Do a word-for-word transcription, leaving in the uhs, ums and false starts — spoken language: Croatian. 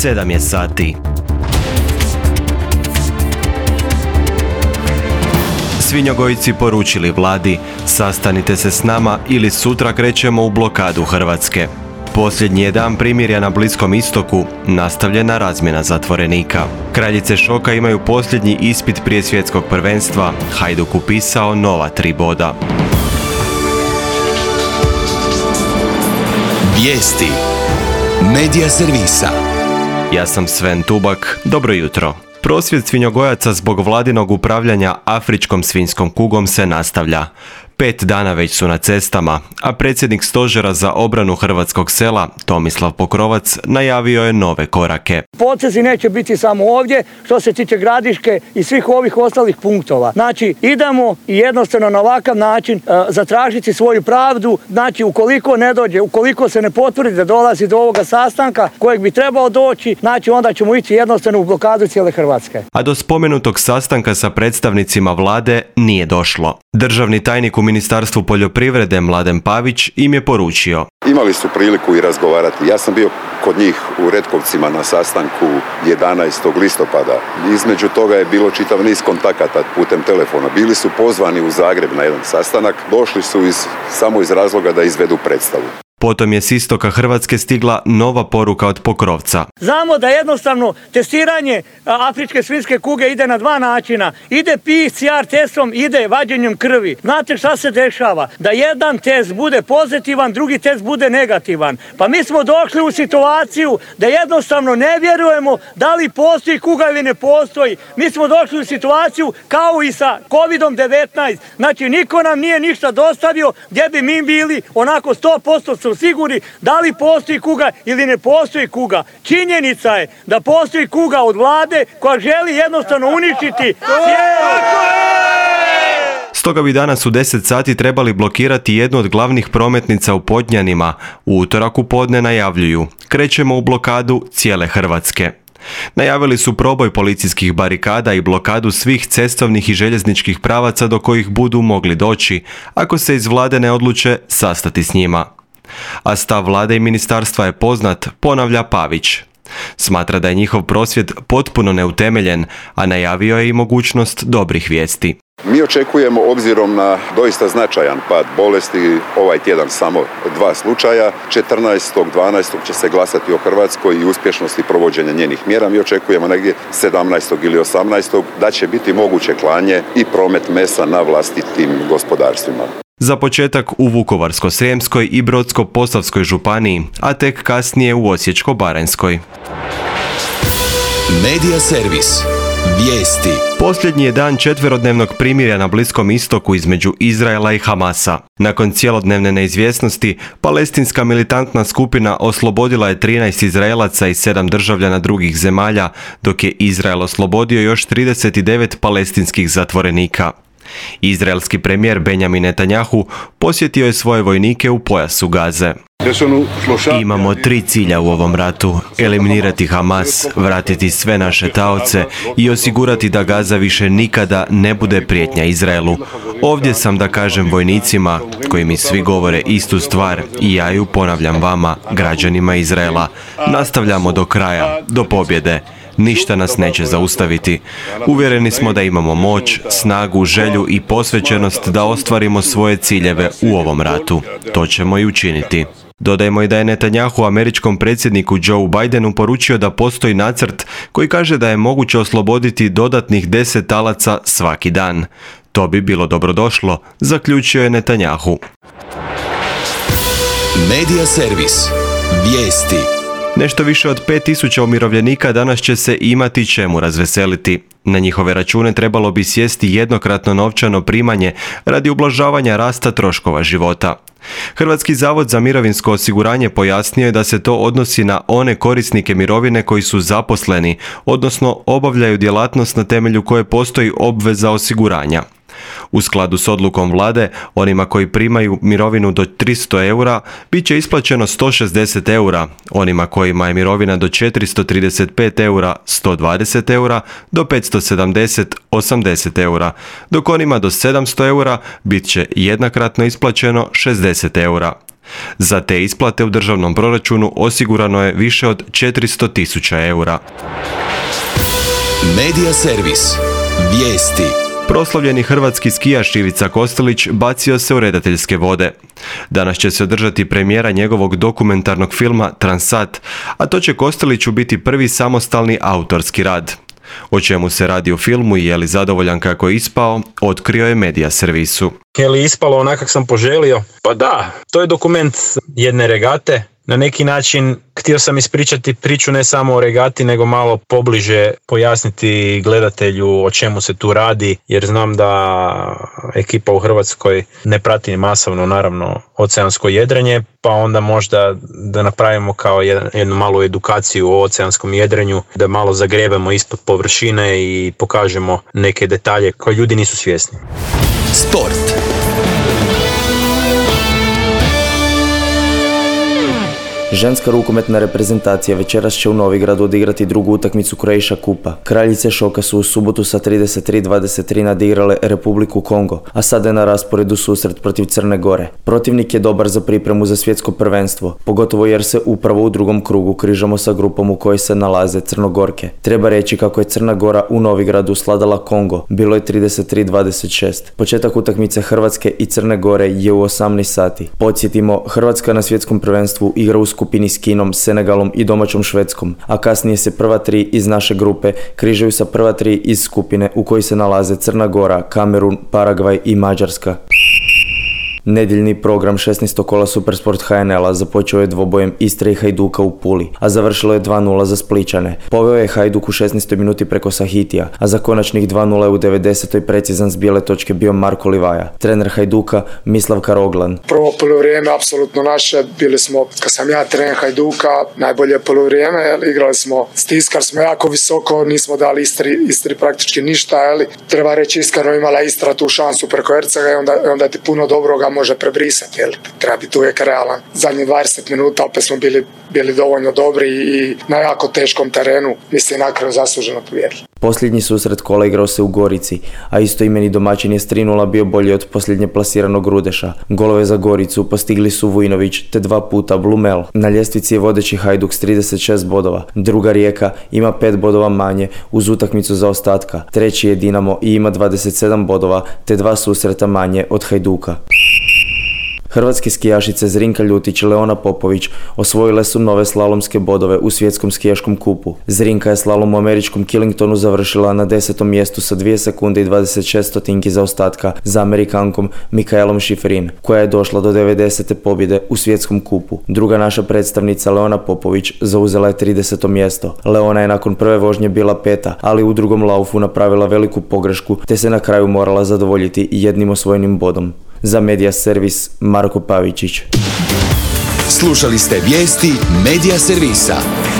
sedam je sati. Svinjogojci poručili vladi, sastanite se s nama ili sutra krećemo u blokadu Hrvatske. Posljednji je dan primirja na Bliskom istoku, nastavljena razmjena zatvorenika. Kraljice šoka imaju posljednji ispit prije svjetskog prvenstva, Hajduk upisao nova tri boda. Vijesti Medija servisa. Ja sam Sven Tubak, dobro jutro. Prosvjed svinjogojaca zbog vladinog upravljanja afričkom svinjskom kugom se nastavlja. Pet dana već su na cestama, a predsjednik stožera za obranu hrvatskog sela, Tomislav Pokrovac, najavio je nove korake. Potezi neće biti samo ovdje, što se tiče Gradiške i svih ovih ostalih punktova. Znači, idemo i jednostavno na ovakav način e, zatražiti svoju pravdu. Znači, ukoliko ne dođe, ukoliko se ne potvrdi da dolazi do ovoga sastanka kojeg bi trebao doći, znači onda ćemo ići jednostavno u blokadu cijele Hrvatske. A do spomenutog sastanka sa predstavnicima vlade nije došlo. Državni tajnik u Ministarstvu poljoprivrede Mladen Pavić im je poručio. Imali su priliku i razgovarati. Ja sam bio kod njih u Retkovcima na sastanku jedanaestog listopada. Između toga je bilo čitav niz kontakata putem telefona. Bili su pozvani u Zagreb na jedan sastanak. Došli su iz, samo iz razloga da izvedu predstavu. Potom je s istoka Hrvatske stigla nova poruka od Pokrovca. Znamo da jednostavno testiranje afričke svinjske kuge ide na dva načina. Ide P C R testom, ide vađenjem krvi. Znate šta se dešava? Da jedan test bude pozitivan, drugi test bude negativan. Pa mi smo došli u situaciju da jednostavno ne vjerujemo da li postoji kuga ili ne postoji. Mi smo došli u situaciju kao i sa kovid devetnaest. Znači niko nam nije ništa dostavio gdje bi mi bili onako sto posto su sigurni da li postoji kuga ili ne postoji kuga. Činjenica je da postoji kuga od vlade koja želi jednostavno uništiti cijelu. Stoga bi danas u deset sati trebali blokirati jednu od glavnih prometnica u Podnjanima. U utorak u podne najavljuju, krećemo u blokadu cijele Hrvatske. Najavili su proboj policijskih barikada i blokadu svih cestovnih i željezničkih pravaca do kojih budu mogli doći, ako se iz vlade ne odluče sastati s njima. A stav vlade i ministarstva je poznat, ponavlja Pavić. Smatra da je njihov prosvjed potpuno neutemeljen, a najavio je i mogućnost dobrih vijesti. Mi očekujemo, obzirom na doista značajan pad bolesti, ovaj tjedan samo dva slučaja, četrnaestog dvanaestog će se glasati o Hrvatskoj i uspješnosti provođenja njenih mjera. Mi očekujemo negdje sedamnaestog ili osamnaestog da će biti moguće klanje i promet mesa na vlastitim gospodarstvima. Za početak u Vukovarsko-srijemskoj i Brodsko-posavskoj županiji, a tek kasnije u Osječko-baranjskoj. Medija servis. Vijesti. Posljednji je dan četverodnevnog primirja na Bliskom istoku između Izraela i Hamasa. Nakon cjelodnevne neizvjesnosti, palestinska militantna skupina oslobodila je trinaest Izraelaca i sedam državljana drugih zemalja, dok je Izrael oslobodio još trideset devet palestinskih zatvorenika. Izraelski premijer Benjamin Netanjahu posjetio je svoje vojnike u pojasu Gaze. Imamo tri cilja u ovom ratu: eliminirati Hamas, vratiti sve naše taoce i osigurati da Gaza više nikada ne bude prijetnja Izraelu. Ovdje sam da kažem vojnicima, koji mi svi govore istu stvar, i ja ju ponavljam vama, građanima Izraela. Nastavljamo do kraja, do pobjede. Ništa nas neće zaustaviti. Uvjereni smo da imamo moć, snagu, želju i posvećenost da ostvarimo svoje ciljeve u ovom ratu. To ćemo i učiniti. Dodajmo i da je Netanjahu američkom predsjedniku Joe Bidenu poručio da postoji nacrt koji kaže da je moguće osloboditi dodatnih deset talaca svaki dan. To bi bilo dobrodošlo, zaključio je Netanjahu. Medija servis. Vijesti. Nešto više od pet tisuća umirovljenika danas će se imati čemu razveseliti. Na njihove račune trebalo bi sjesti jednokratno novčano primanje radi ublažavanja rasta troškova života. Hrvatski zavod za mirovinsko osiguranje pojasnio je da se to odnosi na one korisnike mirovine koji su zaposleni, odnosno obavljaju djelatnost na temelju koje postoji obveza osiguranja. U skladu s odlukom vlade, onima koji primaju mirovinu do tristo eura, bit će isplaćeno sto šezdeset eura, onima kojima je mirovina do četiristo trideset pet eura sto dvadeset eura, do petsto sedamdeset osamdeset eura, dok onima do sedamsto eura bit će jednokratno isplaćeno šezdeset eura. Za te isplate u državnom proračunu osigurano je više od četiristo tisuća eura. Medija servis. Vijesti. Proslavljeni hrvatski skijaš Ivica Kostelić bacio se u redateljske vode. Danas će se održati premijera njegovog dokumentarnog filma Transat, a to će Kosteliću biti prvi samostalni autorski rad. O čemu se radi u filmu i je li zadovoljan kako je ispao, otkrio je Medija servisu. Je li ispalo onak kak sam poželio? Pa da, to je dokument jedne regate. Na neki način htio sam ispričati priču ne samo o regati, nego malo pobliže pojasniti gledatelju o čemu se tu radi, jer znam da ekipa u Hrvatskoj ne prati masovno naravno oceansko jedrenje, pa onda možda da napravimo kao jedan, jednu malu edukaciju o oceanskom jedrenju, da malo zagrebemo ispod površine i pokažemo neke detalje koje ljudi nisu svjesni. Sport. Ženska rukometna reprezentacija večeras će u Novigradu odigrati drugu utakmicu Croatia Kupa. Kraljice šoka su u subotu sa trideset tri dvadeset tri nadigrale Republiku Kongo, a sada je na rasporedu susret protiv Crne Gore. Protivnik je dobar za pripremu za svjetsko prvenstvo, pogotovo jer se upravo u drugom krugu križamo sa grupom u kojoj se nalaze Crnogorke. Treba reći kako je Crna Gora u Novigradu sladala Kongo, bilo je trideset tri dvadeset šest. Početak utakmice Hrvatske i Crne Gore je u osamnaest sati. Podsjetimo, Hrvatska na svjetskom prvenstvu igra u skupini s Kinom, Senegalom i domaćom Švedskom, a kasnije se prva tri iz naše grupe križaju sa prva tri iz skupine u kojoj se nalaze Crna Gora, Kamerun, Paragvaj i Mađarska. Nedjeljni program šesnaestog kola Supersport H N L-a započeo je dvobojem Istre i Hajduka u Puli, a završilo je dva nula za Splićane. Poveo je Hajduk u šesnaestoj minuti preko Sahitija, a za konačnih dva nula u devedesetoj precizan s bijele točke bio Marko Livaja. Trener Hajduka Mislav Karoglan. Prvo polovrijeme apsolutno naše, bili smo, kad sam ja trener Hajduka, najbolje polovrijeme, igrali smo, stiskali smo jako visoko, nismo dali Istri, Istri praktički ništa, jeli. Treba reći iskreno, imala Istra tu šansu preko Ercega i onda, onda ti puno dobroga može prebrisati, jel? Treba biti uvijek realan. Zadnjih dvadeset minuta opet smo bili, bili dovoljno dobri i na jako teškom terenu, mislim, na kraju zasluženo pobijedili. Posljednji susret kola igrao se u Gorici, a istoimeni domaćin je s tri nula bio bolji od posljednje plasiranog Rudeša. Golove za Goricu postigli su Vujnović te dva puta Blumel. Na ljestvici je vodeći Hajduk s trideset šest bodova. Druga Rijeka ima pet bodova manje uz utakmicu zaostatka. Treći je Dinamo i ima dvadeset sedam bodova te dva susreta manje od Hajduka. Hrvatske skijašice Zrinka Ljutić i Leona Popović osvojile su nove slalomske bodove u svjetskom skijaškom kupu. Zrinka je slalom u američkom Killingtonu završila na desetom mjestu sa dvije sekunde i dvadeset šest stotinki zaostatka za Amerikankom Mikaelom Šiferin, koja je došla do devedesete pobjede u svjetskom kupu. Druga naša predstavnica Leona Popović zauzela je trideseto mjesto. Leona je nakon prve vožnje bila peta, ali u drugom laufu napravila veliku pogrešku te se na kraju morala zadovoljiti jednim osvojenim bodom. Za Medija servis Marko Pavičić. Slušali ste vijesti Medija servisa.